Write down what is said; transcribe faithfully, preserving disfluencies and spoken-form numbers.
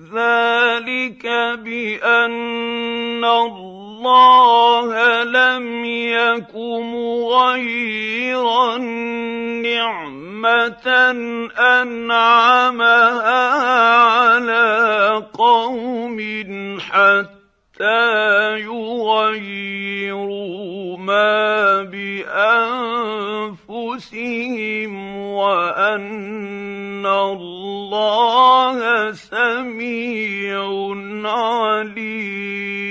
ذلك بأن الله لم يك مغيرا نعمة أنعمها على قوم حتى يغيروا ما بأنفسهم وأن الله سميع عليم.